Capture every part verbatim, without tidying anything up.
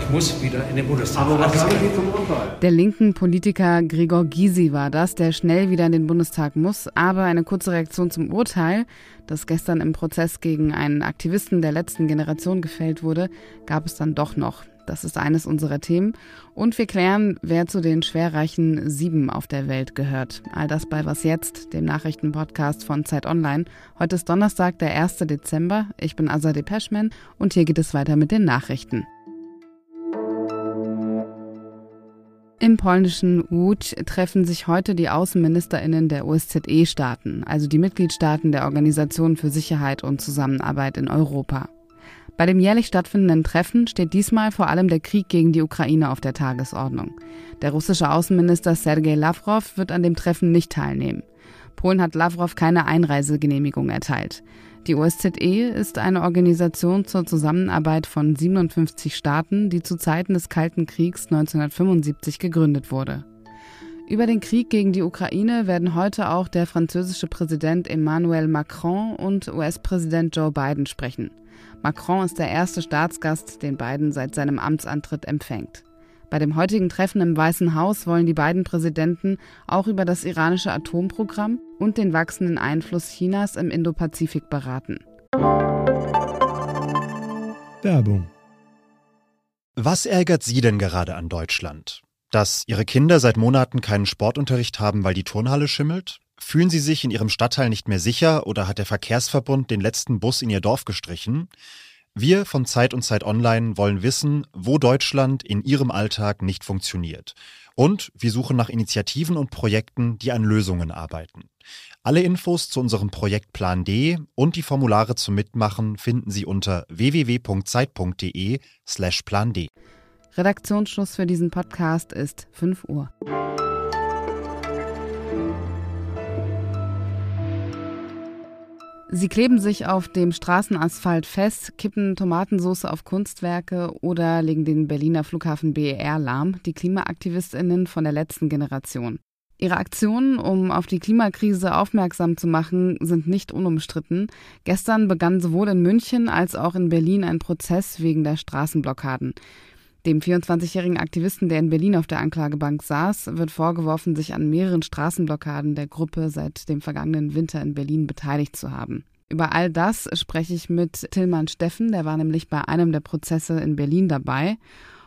ich muss wieder in den Bundestag. Aber was sagen Sie zum Urteil? Der linken Politiker Gregor Gysi war das, der schnell wieder in den Bundestag muss. Aber eine kurze Reaktion zum Urteil, das gestern im Prozess gegen einen Aktivisten der letzten Generation gefällt wurde, gab es dann doch noch. Das ist eines unserer Themen. Und wir klären, wer zu den schwerreichen Sieben auf der Welt gehört. All das bei Was Jetzt, dem Nachrichtenpodcast von Zeit Online. Heute ist Donnerstag, der erster Dezember. Ich bin Azadeh Peschman und hier geht es weiter mit den Nachrichten. Im polnischen Łódź treffen sich heute die AußenministerInnen der O S Z E-Staaten, also die Mitgliedstaaten der Organisation für Sicherheit und Zusammenarbeit in Europa. Bei dem jährlich stattfindenden Treffen steht diesmal vor allem der Krieg gegen die Ukraine auf der Tagesordnung. Der russische Außenminister Sergei Lavrov wird an dem Treffen nicht teilnehmen. Polen hat Lavrov keine Einreisegenehmigung erteilt. Die O S Z E ist eine Organisation zur Zusammenarbeit von siebenundfünfzig Staaten, die zu Zeiten des Kalten Kriegs neunzehnhundertfünfundsiebzig gegründet wurde. Über den Krieg gegen die Ukraine werden heute auch der französische Präsident Emmanuel Macron und U S-Präsident Joe Biden sprechen. Macron ist der erste Staatsgast, den Biden seit seinem Amtsantritt empfängt. Bei dem heutigen Treffen im Weißen Haus wollen die beiden Präsidenten auch über das iranische Atomprogramm und den wachsenden Einfluss Chinas im Indopazifik beraten. Werbung. Was ärgert Sie denn gerade an Deutschland? Dass Ihre Kinder seit Monaten keinen Sportunterricht haben, weil die Turnhalle schimmelt? Fühlen Sie sich in Ihrem Stadtteil nicht mehr sicher oder hat der Verkehrsverbund den letzten Bus in Ihr Dorf gestrichen? Wir von Zeit und Zeit Online wollen wissen, wo Deutschland in Ihrem Alltag nicht funktioniert. Und wir suchen nach Initiativen und Projekten, die an Lösungen arbeiten. Alle Infos zu unserem Projekt Plan D und die Formulare zum Mitmachen finden Sie unter w w w punkt zeit punkt d e slash plan d. Redaktionsschluss für diesen Podcast ist fünf Uhr. Sie kleben sich auf dem Straßenasphalt fest, kippen Tomatensauce auf Kunstwerke oder legen den Berliner Flughafen B E R lahm, die KlimaaktivistInnen von der letzten Generation. Ihre Aktionen, um auf die Klimakrise aufmerksam zu machen, sind nicht unumstritten. Gestern begann sowohl in München als auch in Berlin ein Prozess wegen der Straßenblockaden. Dem vierundzwanzigjährigen Aktivisten, der in Berlin auf der Anklagebank saß, wird vorgeworfen, sich an mehreren Straßenblockaden der Gruppe seit dem vergangenen Winter in Berlin beteiligt zu haben. Über all das spreche ich mit Tilman Steffen, der war nämlich bei einem der Prozesse in Berlin dabei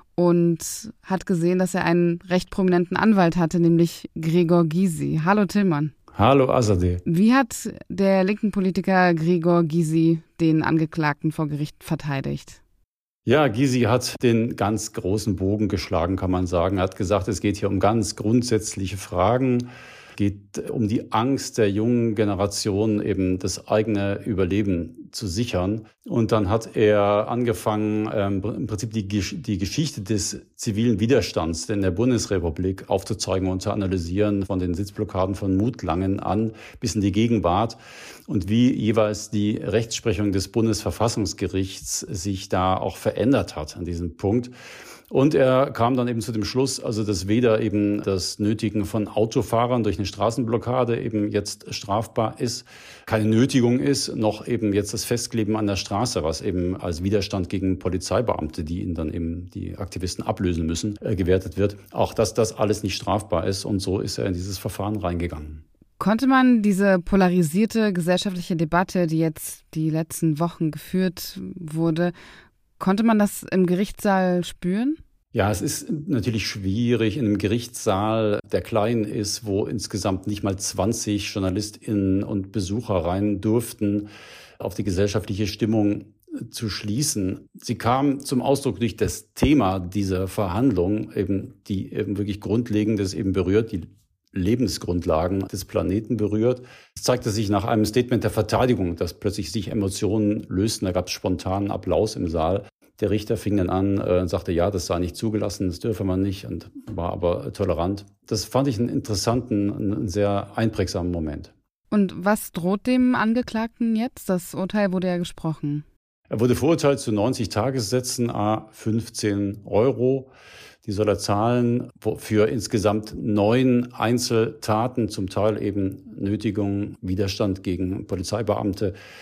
und hat gesehen, dass er einen recht prominenten Anwalt hatte, nämlich Gregor Gysi. Hallo Tilman. Hallo Azadeh. Wie hat der linken Politiker Gregor Gysi den Angeklagten vor Gericht verteidigt? Ja, Gysi hat den ganz großen Bogen geschlagen, kann man sagen. Er hat gesagt, es geht hier um ganz grundsätzliche Fragen. Es geht um die Angst der jungen Generation, eben das eigene Überleben zu sichern. Und dann hat er angefangen, ähm, im Prinzip die, die Geschichte des zivilen Widerstands in der Bundesrepublik aufzuzeigen und zu analysieren, von den Sitzblockaden von Mutlangen an bis in die Gegenwart und wie jeweils die Rechtsprechung des Bundesverfassungsgerichts sich da auch verändert hat an diesem Punkt. Und er kam dann eben zu dem Schluss, also dass weder eben das Nötigen von Autofahrern durch eine Straßenblockade eben jetzt strafbar ist, keine Nötigung ist, noch eben jetzt das Festkleben an der Straße, was eben als Widerstand gegen Polizeibeamte, die ihn dann eben die Aktivisten ablösen müssen, äh, gewertet wird. Auch dass das alles nicht strafbar ist und so ist er in dieses Verfahren reingegangen. Konnte man diese polarisierte gesellschaftliche Debatte, die jetzt die letzten Wochen geführt wurde, konnte man das im Gerichtssaal spüren? Ja, es ist natürlich schwierig in einem Gerichtssaal, der klein ist, wo insgesamt nicht mal zwanzig JournalistInnen und Besucher rein durften, auf die gesellschaftliche Stimmung zu schließen. Sie kam zum Ausdruck durch das Thema dieser Verhandlung, eben die eben wirklich Grundlegendes eben berührt, die Lebensgrundlagen des Planeten berührt. Es zeigte sich nach einem Statement der Verteidigung, dass plötzlich sich Emotionen lösten. Da gab es spontanen Applaus im Saal. Der Richter fing dann an äh, und sagte, ja, das sei nicht zugelassen, das dürfe man nicht und war aber tolerant. Das fand ich einen interessanten, einen sehr einprägsamen Moment. Und was droht dem Angeklagten jetzt? Das Urteil wurde ja gesprochen. Er wurde verurteilt zu neunzig Tagessätzen, à fünfzehn Euro. Die soll er zahlen für insgesamt neun Einzeltaten, zum Teil eben Nötigung, Widerstand gegen Polizeibeamte,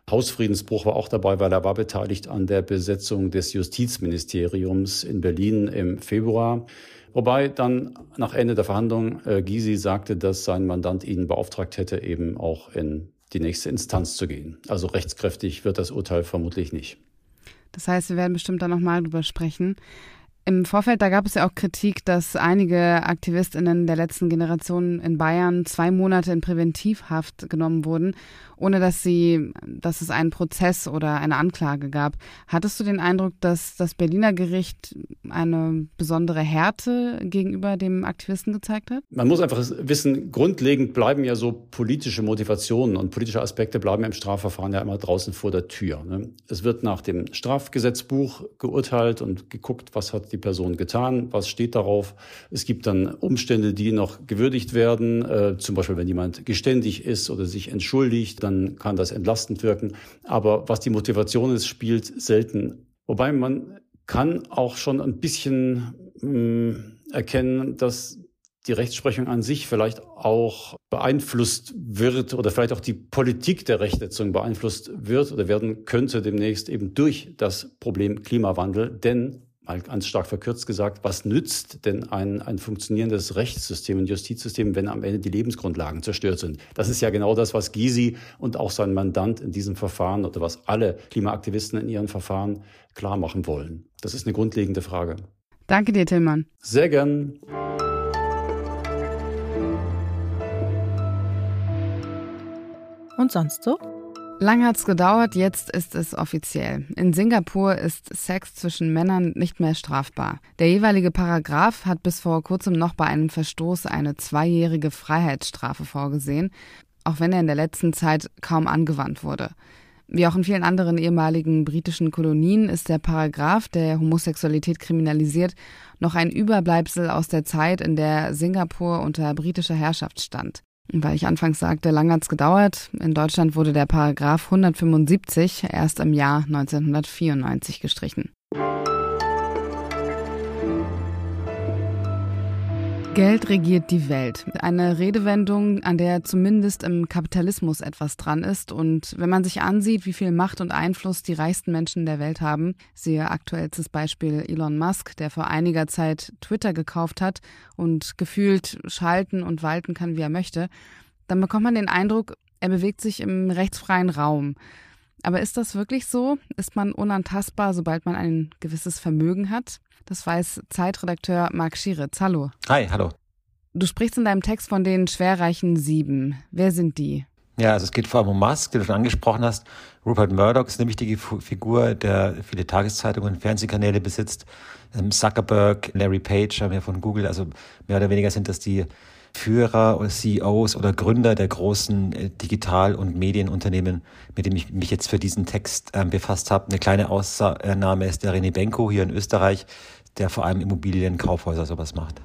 Hausfriedensbruch war auch dabei, weil er war beteiligt an der Besetzung des Justizministeriums in Berlin im Februar. Wobei dann nach Ende der Verhandlung äh, Gysi sagte, dass sein Mandant ihn beauftragt hätte, eben auch in die nächste Instanz zu gehen. Also rechtskräftig wird das Urteil vermutlich nicht. Das heißt, wir werden bestimmt da nochmal drüber sprechen. Im Vorfeld, da gab es ja auch Kritik, dass einige AktivistInnen der letzten Generation in Bayern zwei Monate in Präventivhaft genommen wurden, ohne dass sie, dass es einen Prozess oder eine Anklage gab. Hattest du den Eindruck, dass das Berliner Gericht eine besondere Härte gegenüber dem Aktivisten gezeigt hat? Man muss einfach wissen, grundlegend bleiben ja so politische Motivationen und politische Aspekte bleiben im Strafverfahren ja immer draußen vor der Tür. Es wird nach dem Strafgesetzbuch geurteilt und geguckt, was hat die Person getan, was steht darauf. Es gibt dann Umstände, die noch gewürdigt werden, äh, zum Beispiel wenn jemand geständig ist oder sich entschuldigt, dann kann das entlastend wirken. Aber was die Motivation ist, spielt selten. Wobei man kann auch schon ein bisschen mh, erkennen, dass die Rechtsprechung an sich vielleicht auch beeinflusst wird oder vielleicht auch die Politik der Rechtsetzung beeinflusst wird oder werden könnte demnächst eben durch das Problem Klimawandel. Denn mal ganz stark verkürzt gesagt, was nützt denn ein, ein funktionierendes Rechtssystem und Justizsystem, wenn am Ende die Lebensgrundlagen zerstört sind? Das ist ja genau das, was Gysi und auch sein Mandant in diesem Verfahren oder was alle Klimaaktivisten in ihren Verfahren klar machen wollen. Das ist eine grundlegende Frage. Danke dir, Tillmann. Sehr gern. Und sonst so? Lang hat's gedauert, jetzt ist es offiziell. In Singapur ist Sex zwischen Männern nicht mehr strafbar. Der jeweilige Paragraph hat bis vor kurzem noch bei einem Verstoß eine zweijährige Freiheitsstrafe vorgesehen, auch wenn er in der letzten Zeit kaum angewandt wurde. Wie auch in vielen anderen ehemaligen britischen Kolonien ist der Paragraph, der Homosexualität kriminalisiert, noch ein Überbleibsel aus der Zeit, in der Singapur unter britischer Herrschaft stand. Weil ich anfangs sagte, lang hat's gedauert. In Deutschland wurde der Paragraph hundertfünfundsiebzig erst im Jahr neunzehnhundertvierundneunzig gestrichen. Geld regiert die Welt. Eine Redewendung, an der zumindest im Kapitalismus etwas dran ist. Und wenn man sich ansieht, wie viel Macht und Einfluss die reichsten Menschen der Welt haben, siehe aktuellstes Beispiel Elon Musk, der vor einiger Zeit Twitter gekauft hat und gefühlt schalten und walten kann, wie er möchte, dann bekommt man den Eindruck, er bewegt sich im rechtsfreien Raum. Aber ist das wirklich so? Ist man unantastbar, sobald man ein gewisses Vermögen hat? Das weiß Zeitredakteur Marc Schieritz. Hallo. Hi, hallo. Du sprichst in deinem Text von den schwerreichen Sieben. Wer sind die? Ja, also es geht vor allem um Musk, den du schon angesprochen hast. Rupert Murdoch ist eine wichtige Figur, der viele Tageszeitungen und Fernsehkanäle besitzt. Zuckerberg, Larry Page haben wir von Google. Also mehr oder weniger sind das die Führer oder C E Os oder Gründer der großen Digital- und Medienunternehmen, mit denen ich mich jetzt für diesen Text äh, befasst habe. Eine kleine Ausnahme ist der René Benko hier in Österreich, der vor allem Immobilienkaufhäuser sowas macht.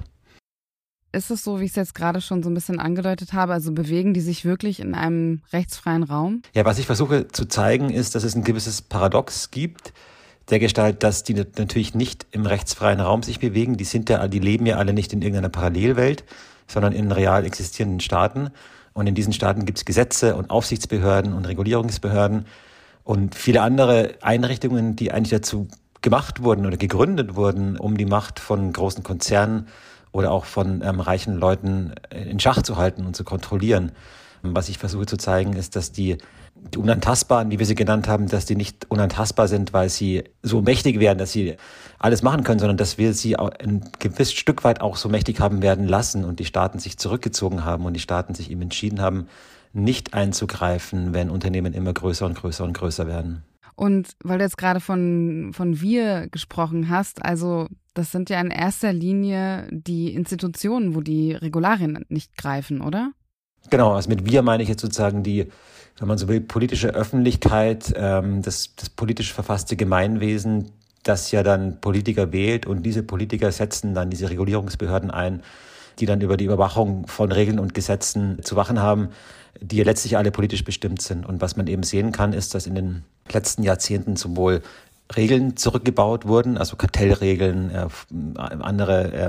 Ist es so, wie ich es jetzt gerade schon so ein bisschen angedeutet habe, also bewegen die sich wirklich in einem rechtsfreien Raum? Ja, was ich versuche zu zeigen, ist, dass es ein gewisses Paradox gibt, der Gestalt, dass die natürlich nicht im rechtsfreien Raum sich bewegen. Die sind ja, die leben ja alle nicht in irgendeiner Parallelwelt, sondern in real existierenden Staaten. Und in diesen Staaten gibt es Gesetze und Aufsichtsbehörden und Regulierungsbehörden und viele andere Einrichtungen, die eigentlich dazu gemacht wurden oder gegründet wurden, um die Macht von großen Konzernen oder auch von ähm, reichen Leuten in Schach zu halten und zu kontrollieren. Was ich versuche zu zeigen, ist, dass die, die Unantastbaren, wie wir sie genannt haben, dass die nicht unantastbar sind, weil sie so mächtig werden, dass sie alles machen können, sondern dass wir sie ein gewisses Stück weit auch so mächtig haben werden lassen und die Staaten sich zurückgezogen haben und die Staaten sich eben entschieden haben, nicht einzugreifen, wenn Unternehmen immer größer und größer und größer werden. Und weil du jetzt gerade von, von wir gesprochen hast, also das sind ja in erster Linie die Institutionen, wo die Regularien nicht greifen, oder? Genau, also mit wir meine ich jetzt sozusagen die, wenn man so will, politische Öffentlichkeit, ähm, das, das politisch verfasste Gemeinwesen, das ja dann Politiker wählt und diese Politiker setzen dann diese Regulierungsbehörden ein, die dann über die Überwachung von Regeln und Gesetzen zu wachen haben, die ja letztlich alle politisch bestimmt sind. Und was man eben sehen kann, ist, dass in den letzten Jahrzehnten sowohl Regeln zurückgebaut wurden, also Kartellregeln, äh, andere äh,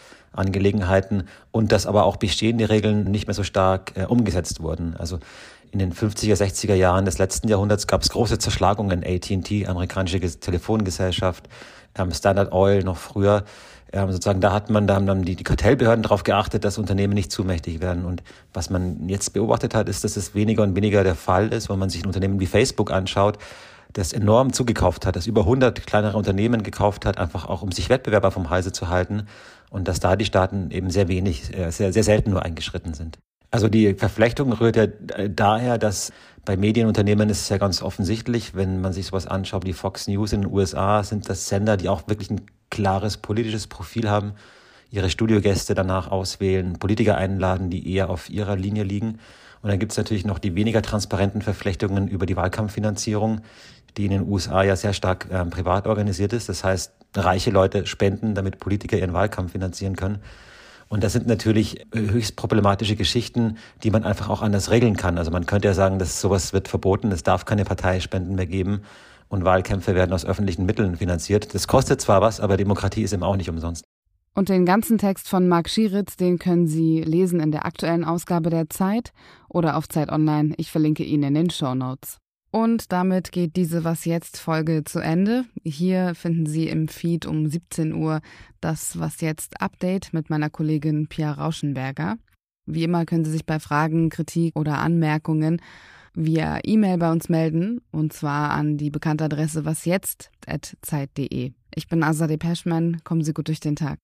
Regulierungsangelegenheiten und dass aber auch bestehende Regeln nicht mehr so stark äh, umgesetzt wurden. Also In den fünfziger, sechziger Jahren des letzten Jahrhunderts gab es große Zerschlagungen. A T und T, amerikanische Telefongesellschaft, ähm, Standard Oil noch früher. Ähm, sozusagen da hat man, da haben dann die, die Kartellbehörden darauf geachtet, dass Unternehmen nicht zu mächtig werden. Und was man jetzt beobachtet hat, ist, dass es weniger und weniger der Fall ist, wenn man sich ein Unternehmen wie Facebook anschaut, das enorm zugekauft hat, das über hundert kleinere Unternehmen gekauft hat, einfach auch um sich Wettbewerber vom Halse zu halten. Und dass da die Staaten eben sehr wenig, sehr, sehr selten nur eingeschritten sind. Also die Verflechtung rührt ja daher, dass bei Medienunternehmen ist es ja ganz offensichtlich, wenn man sich sowas anschaut, die Fox News in den U S A, sind das Sender, die auch wirklich ein klares politisches Profil haben, ihre Studiogäste danach auswählen, Politiker einladen, die eher auf ihrer Linie liegen. Und dann gibt es natürlich noch die weniger transparenten Verflechtungen über die Wahlkampffinanzierung, die in den U S A ja sehr stark äh, privat organisiert ist. Das heißt, reiche Leute spenden, damit Politiker ihren Wahlkampf finanzieren können. Und das sind natürlich höchst problematische Geschichten, die man einfach auch anders regeln kann. Also man könnte ja sagen, dass sowas wird verboten, es darf keine Parteispenden mehr geben und Wahlkämpfe werden aus öffentlichen Mitteln finanziert. Das kostet zwar was, aber Demokratie ist eben auch nicht umsonst. Und den ganzen Text von Marc Schieritz, den können Sie lesen in der aktuellen Ausgabe der Zeit oder auf Zeit Online. Ich verlinke ihn in den Shownotes. Und damit geht diese Was jetzt Folge zu Ende. Hier finden Sie im Feed um siebzehn Uhr das Was jetzt Update mit meiner Kollegin Pia Rauschenberger. Wie immer können Sie sich bei Fragen, Kritik oder Anmerkungen via E-Mail bei uns melden, und zwar an die bekannte Adresse wasjetzt at zeit punkt de. Ich bin Azadeh Peschman, kommen Sie gut durch den Tag.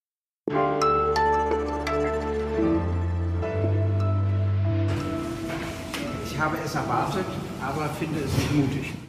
Ich habe es erwartet, aber finde es nicht mutig.